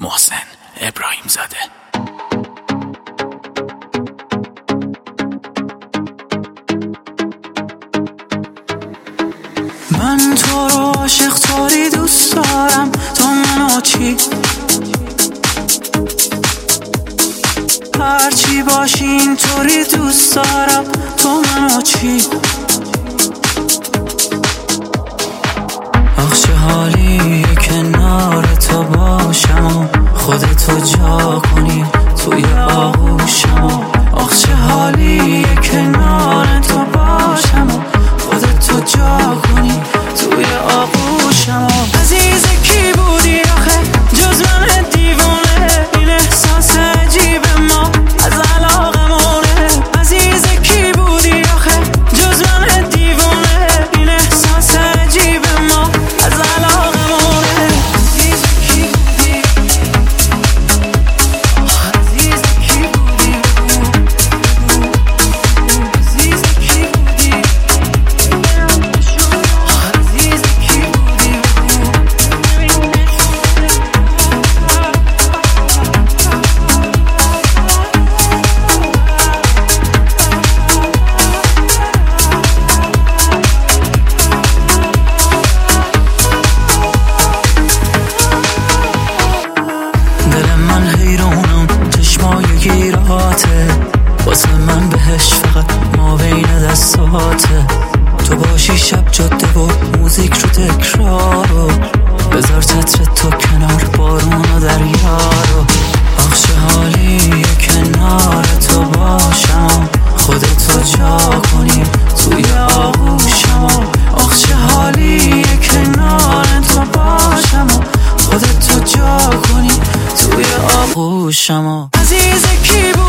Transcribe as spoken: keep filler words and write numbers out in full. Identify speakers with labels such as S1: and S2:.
S1: محسن ابراهیم زاده. من تو رو عاشق طوری دوست دارم، تو منو چی؟ هرچی باشی اینطوری دوست دارم، تو منو چی؟ آخ چه حالیه کنار تو باشم و خودتو جا کنی توی آغوشم و آخ چه حالیه کنار تو باشم و خودتو جا کنی توی آغوشم و عزیز کی بودی آخه جز من دیوونه، این احساس عجیب ما از علاقمونه. عزیز کی بودی آخه جز من دیوونه، این احساس عجیب ما از علاقمونه. عزیز کی بودی، عزیز کی بودی، عزیز کی بودی، عزیز کی بودی. دل من حیرونم چشمای گیراته، واسه من بهش فقط ما بین دستاته. تو باشی شب جاده و موزیک رو تکرارو، بذار چتر تو کنار بارون و دریا رو. آخ چه حالیه کنار تو باشم و خودتو جا کنی توی آغوشم و آخ چه حالیه کنار تو باشم و خودتو جا کنی توی آغوشم و عزیز کی